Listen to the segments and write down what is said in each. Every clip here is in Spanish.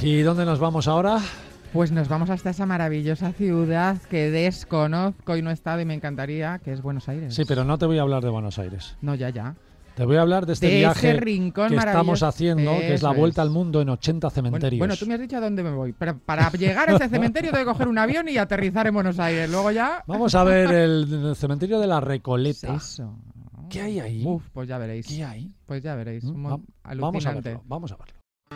¿Y dónde nos vamos ahora? Pues nos vamos hasta esa maravillosa ciudad que desconozco y no he estado y me encantaría, que es Buenos Aires. Sí, pero no te voy a hablar de Buenos Aires. No, ya. Te voy a hablar de este de viaje ese rincón que estamos haciendo, que es la Eso vuelta es. al mundo en 80 cementerios. Bueno, tú me has dicho a dónde me voy. Pero para llegar a ese cementerio tengo que coger un avión y aterrizar en Buenos Aires. Luego ya... Vamos a ver el cementerio de la Recoleta. Eso. ¿Qué hay ahí? Uf, pues ya veréis. ¿Qué hay? Pues ya veréis. Vamos a Alucinante. verlo, vamos a verlo.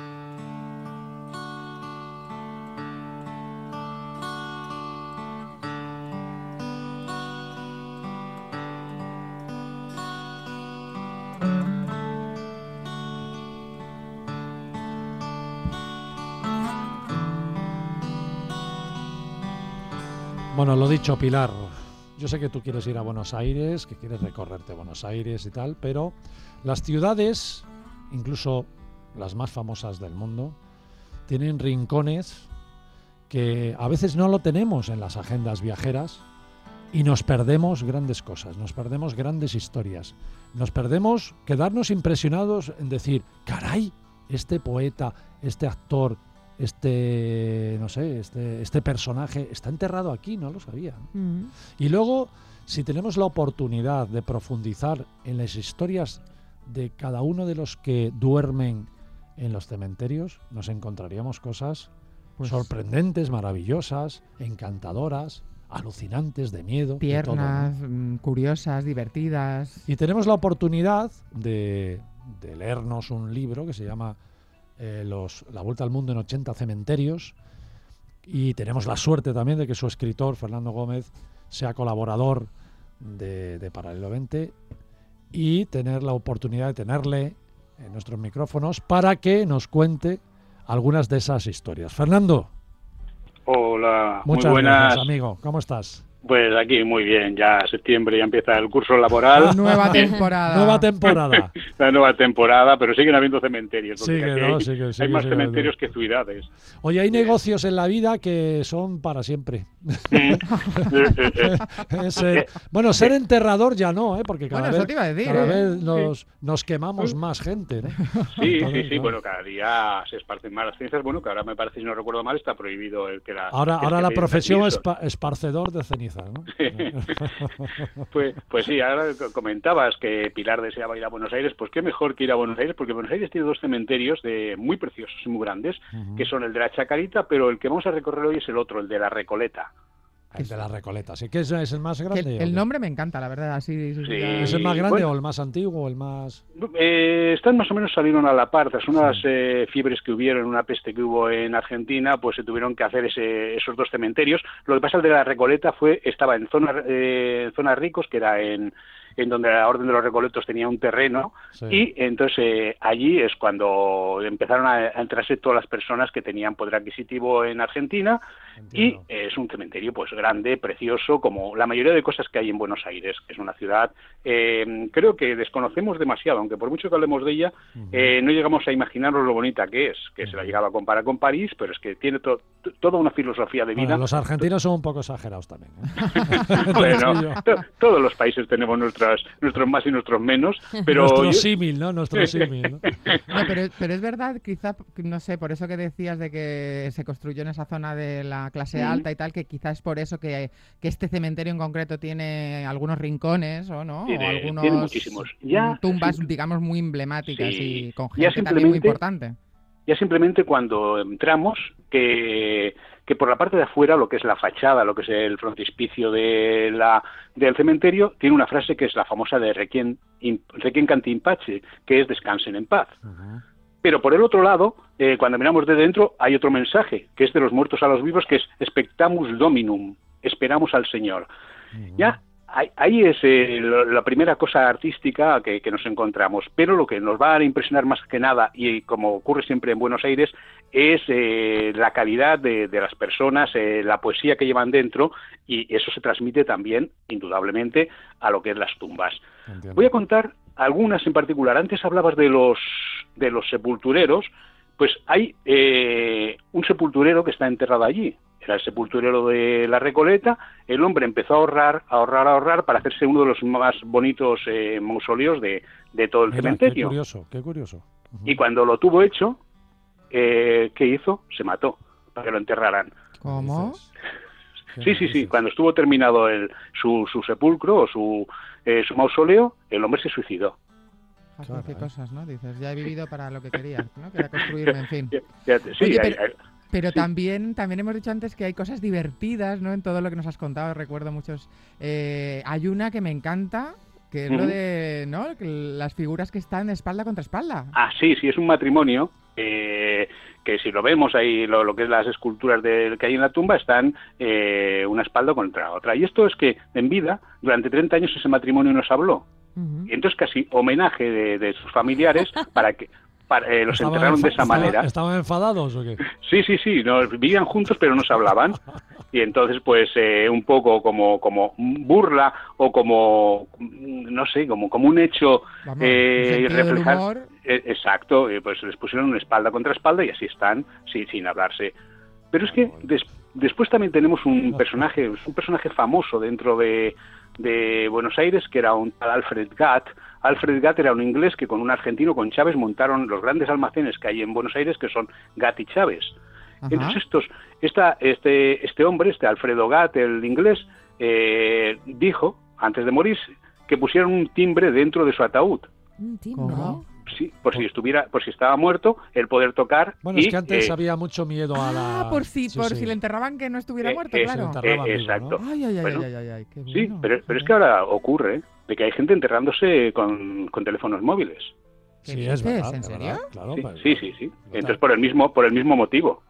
Bueno, lo dicho, Pilar, yo sé que tú quieres ir a Buenos Aires, que quieres recorrerte Buenos Aires y tal, pero las ciudades, incluso las más famosas del mundo, tienen rincones que a veces no lo tenemos en las agendas viajeras y nos perdemos grandes cosas, nos perdemos grandes historias, nos perdemos quedarnos impresionados en decir, caray, este poeta, este actor, no sé, este personaje está enterrado aquí, no lo sabía. Y luego, si tenemos la oportunidad de profundizar en las historias de cada uno de los que duermen en los cementerios, nos encontraríamos cosas sorprendentes, maravillosas, encantadoras, alucinantes, de miedo, tiernas, de todo, ¿no? curiosas, divertidas. Y tenemos la oportunidad de leernos un libro que se llama La Vuelta al Mundo en 80 cementerios, y tenemos la suerte también de que su escritor, Fernando Gómez, sea colaborador de Paralelo 20 y tener la oportunidad de tenerle en nuestros micrófonos para que nos cuente algunas de esas historias. Fernando. Hola, Muchas muy buenas. Gracias, amigo. ¿Cómo estás? Pues aquí muy bien, ya septiembre ya empieza el curso laboral. Nueva temporada. Nueva temporada. La nueva temporada, pero siguen habiendo cementerios. Sigue, porque ¿no? hay, Sigue, hay más sigue, cementerios que ciudades. Oye, hay negocios en la vida que son para siempre. Bueno, ser enterrador ya no, porque cada Bueno, eso te iba a decir, cada vez nos quemamos más gente, ¿no? Sí, Entonces, sí, ¿no? bueno, cada día se esparcen más las cenizas. Bueno, que ahora me parece, si no recuerdo mal, está prohibido el que las... Ahora que la piden profesión es permisos. esparcedor de cenizas, ¿no? Pues sí, ahora comentabas que Pilar deseaba ir a Buenos Aires, pues qué mejor que ir a Buenos Aires, porque Buenos Aires tiene dos cementerios muy preciosos y muy grandes, que son el de la Chacarita, pero el que vamos a recorrer hoy es el otro, el de la Recoleta. El de la Recoleta, ¿sí? ¿Que es el más grande? El nombre me encanta, la verdad. Así, Sí. ¿Es el más grande Bueno, o el más antiguo o el más...? Están más o menos, salieron a la par, tras unas fiebres que hubieron, una peste que hubo en Argentina, pues se tuvieron que hacer esos dos cementerios. Lo que pasa, el de la Recoleta estaba en zonas ricos, que era en donde la Orden de los Recoletos tenía un terreno, Sí. y entonces allí es cuando empezaron a entrarse todas las personas que tenían poder adquisitivo en Argentina. Entiendo. Y es un cementerio pues grande, precioso, como la mayoría de cosas que hay en Buenos Aires, que es una ciudad, creo que desconocemos demasiado, aunque por mucho que hablemos de ella, no llegamos a imaginarnos lo bonita que es, que se la llegaba a comparar con París, pero es que tiene toda una filosofía de vida. Bueno, los argentinos son un poco exagerados también, ¿eh? Bueno, todos los países tenemos nuestros más y nuestros menos, pero Nuestro símil, ¿no? Nuestro símil, ¿no? No, pero es verdad, quizá, no sé, por eso que decías de que se construyó en esa zona de la clase alta y tal, que quizás es por eso que este cementerio en concreto tiene algunos rincones, ¿o no? Tiene O algunos muchísimos. tumbas, digamos, muy emblemáticas Sí. y con Ya gente también muy simplemente- importante. Ya simplemente cuando entramos, que por la parte de afuera, lo que es la fachada, lo que es el frontispicio del cementerio, tiene una frase que es la famosa de Requiem canti in pace, que es descansen en paz. Pero por el otro lado, cuando miramos de dentro, hay otro mensaje, que es de los muertos a los vivos, que es expectamus dominum, esperamos al Señor. Ya ahí es la primera cosa artística que nos encontramos, pero lo que nos va a impresionar más que nada, y como ocurre siempre en Buenos Aires, es la calidad de las personas, la poesía que llevan dentro, y eso se transmite también, indudablemente, a lo que es las tumbas. Entiendo. Voy a contar algunas en particular. Antes hablabas de los sepultureros, pues hay un sepulturero que está enterrado allí. Era el sepulturero de la Recoleta. El hombre empezó a ahorrar para hacerse uno de los más bonitos mausoleos de todo el Mira, cementerio. qué curioso. Y cuando lo tuvo hecho, ¿qué hizo? Se mató para que lo enterraran. ¿Cómo? Sí. Cuando estuvo terminado su sepulcro o su mausoleo, el hombre se suicidó. Claro, qué cosas, ¿no? Dices, ya he vivido para lo que quería, ¿no? Que era construirme, en fin. Sí, Oye, pero también hemos dicho antes que hay cosas divertidas, ¿no? En todo lo que nos has contado, recuerdo muchos. Hay una que me encanta, que es lo de, ¿no? Las figuras que están espalda contra espalda. Sí, es un matrimonio que si lo vemos ahí, lo que es las esculturas que hay en la tumba, están una espalda contra otra. Y esto es que en vida, durante 30 años ese matrimonio no se habló. Y entonces casi homenaje de sus familiares para que los enterraron de esa manera. ¿Estaban enfadados o qué? Sí, vivían juntos pero no se hablaban. Y entonces pues un poco como burla o como, no sé, como un hecho reflejar. Exacto, pues les pusieron espalda contra espalda y así están sin hablarse. Pero es que después también tenemos un personaje famoso dentro de Buenos Aires, que era un tal Alfred Gatt. Alfred Gatt era un inglés que con un argentino, con Chávez, montaron los grandes almacenes que hay en Buenos Aires, que son Gatt y Chávez. Entonces este hombre, Alfredo Gatt, el inglés, dijo, antes de morir, que pusieran un timbre dentro de su ataúd. ¿Un timbre? Sí, por si estaba muerto, el poder tocar. Bueno, es que antes había mucho miedo a la... por si le enterraban que no estuviera muerto, claro. Exacto. ¿No? Ay, qué bueno. Sí, pero es que ahora ocurre de que hay gente enterrándose con teléfonos móviles. Sí, es verdad. ¿En serio? Claro, sí. Entonces por el mismo motivo.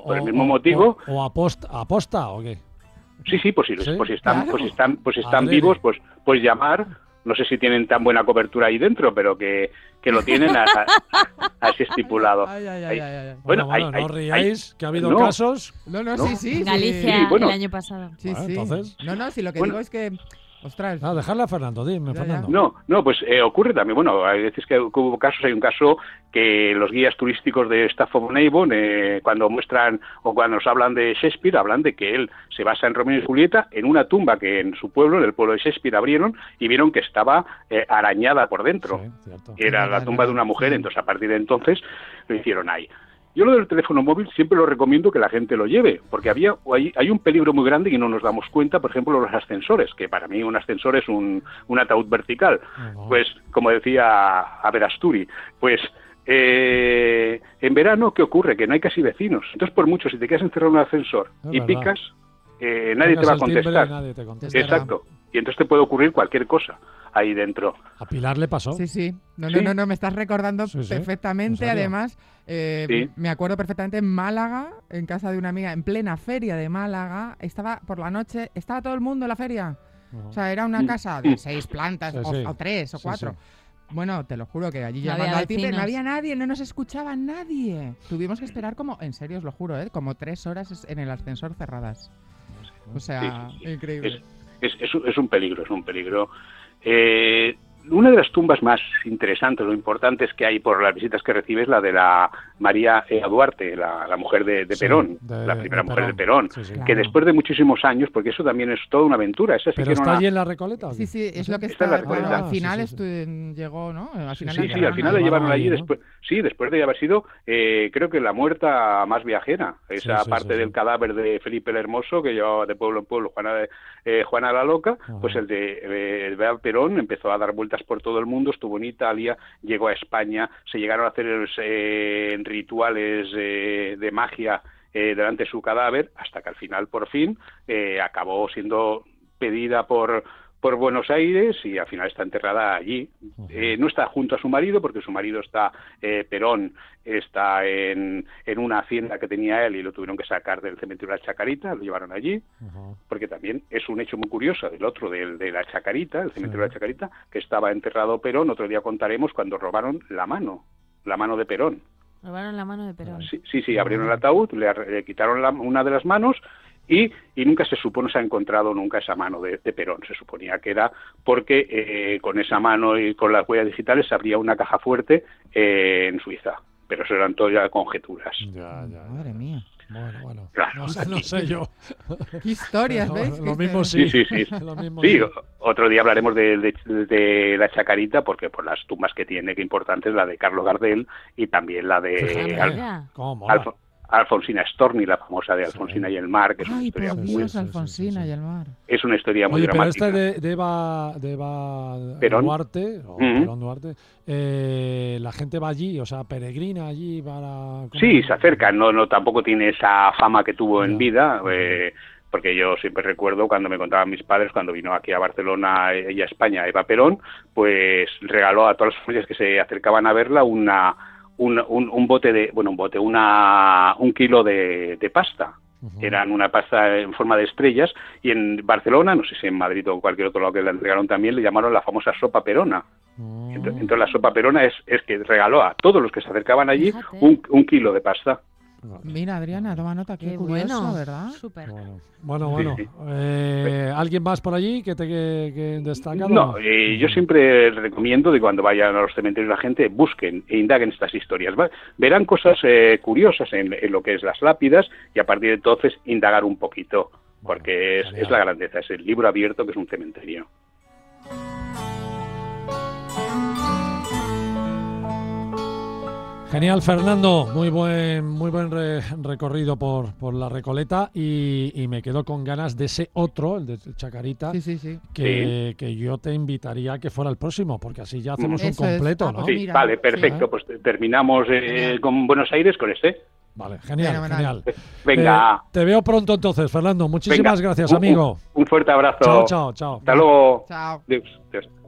¿O aposta o qué? Sí, por si están vivos, pues llamar. No sé si tienen tan buena cobertura ahí dentro, pero que lo tienen así estipulado. Bueno, no ríais, que ha habido casos. No, sí. En Galicia el año pasado. Sí. Entonces... No, si lo que digo es que... Ostras. Dejarle a Fernando, dime, Fernando. No, pues ocurre también. Bueno, hay veces que hubo casos, hay un caso que los guías turísticos de Stafford-on-Avon, cuando muestran o cuando nos hablan de Shakespeare, hablan de que él se basa en Romeo y Julieta en una tumba que en su pueblo, en el pueblo de Shakespeare, abrieron y vieron que estaba arañada por dentro. Sí, cierto. Era la tumba de una mujer, entonces a partir de entonces lo hicieron ahí. Yo lo del teléfono móvil siempre lo recomiendo que la gente lo lleve, porque hay un peligro muy grande y no nos damos cuenta, por ejemplo, los ascensores, que para mí un ascensor es un ataúd vertical. Pues, como decía Averasturi, pues en verano, ¿qué ocurre? Que no hay casi vecinos. Entonces, por mucho, si te quedas encerrado en un ascensor y picas, nadie te va a contestar. Nadie te contesta. Exacto. Y entonces te puede ocurrir cualquier cosa ahí dentro. A Pilar le pasó. Sí. No, me estás recordando perfectamente. Además, me acuerdo perfectamente en Málaga, en casa de una amiga, en plena feria de Málaga, estaba por la noche, estaba todo el mundo en la feria. O sea, era una casa de 6 plantas, o 3 o 4. Sí. Bueno, te lo juro que allí llamando al timbre no había nadie, no nos escuchaba nadie. Tuvimos que esperar en serio os lo juro, como 3 horas en el ascensor cerradas. O sea, increíble. Es un peligro, Una de las tumbas más interesantes o importantes que hay por las visitas que recibe es la de la María Duarte, la mujer de Perón, la primera mujer de Perón, que después de muchísimos años, porque eso también es toda una aventura. ¿Pero está allí en la Recoleta? Sí, es lo que está en la Recoleta. Al final llegó, ¿no? Al final al final la llevaron allí, después de haber sido, creo que la muerta más viajera, esa parte del cadáver de Felipe el Hermoso, que llevaba de pueblo en pueblo Juana la Loca, pues el de Perón empezó a dar vueltas por todo el mundo, estuvo en Italia, llegó a España, se llegaron a hacer rituales de magia delante de su cadáver, hasta que al final, por fin, acabó siendo pedida por Buenos Aires y al final está enterrada allí. No está junto a su marido, porque su marido Perón está en una hacienda que tenía él y lo tuvieron que sacar del cementerio de la Chacarita, lo llevaron allí, porque también es un hecho muy curioso, el otro de la Chacarita, el cementerio de la Chacarita, que estaba enterrado Perón. Otro día contaremos cuando robaron la mano de Perón. Robaron la mano de Perón. Sí, abrieron el ataúd, le quitaron una de las manos y nunca se supo, no se ha encontrado nunca esa mano de Perón. Se suponía que era porque con esa mano y con las huellas digitales se abría una caja fuerte en Suiza. pero eso eran todo ya conjeturas. Madre mía. Bueno, Claro. no sé yo. Qué historias, ¿veis? Lo mismo sí. Sí. Lo mismo Sí, otro día hablaremos de la Chacarita, porque por las tumbas que tiene, que importante es la de Carlos Gardel y también la de ¿Cómo mola? Alfonsina Storni, la famosa de Alfonsina y el mar, que es una Ay, historia por muy... Dios, Alfonsina y el mar. Es una historia muy Oye, pero dramática. esta de Eva Perón. Duarte, Perón Duarte, la gente va allí, o sea, peregrina allí para... Sí, se acerca, no tampoco tiene esa fama que tuvo en vida, porque yo siempre recuerdo cuando me contaban mis padres, cuando vino aquí a Barcelona y a España Eva Perón, pues regaló a todas las familias que se acercaban a verla un kilo de pasta. Eran una pasta en forma de estrellas, y en Barcelona, no sé si en Madrid o en cualquier otro lado que le entregaron también, le llamaron la famosa sopa perona. Entonces la sopa perona es que regaló a todos los que se acercaban allí un kilo de pasta. Mira, Adriana, toma nota, qué curioso, bueno, ¿verdad? Súper. Bueno. Sí. ¿Alguien más por allí que destaca? No, yo siempre recomiendo de cuando vayan a los cementerios la gente, busquen e indaguen estas historias. Verán cosas curiosas en lo que es las lápidas, y a partir de entonces indagar un poquito, porque es la grandeza, es el libro abierto que es un cementerio. Genial, Fernando, muy buen recorrido por la Recoleta, y me quedo con ganas de ese otro, el de Chacarita, Sí. que yo te invitaría a que fuera el próximo, porque así ya hacemos un Eso completo, es. ¿no? Sí, Mira, vale, perfecto, pues terminamos con Buenos Aires con este. Vale, genial. Venga. Te veo pronto entonces, Fernando. Muchísimas gracias, amigo. Un fuerte abrazo. Chao. Hasta luego. Chao. Adiós.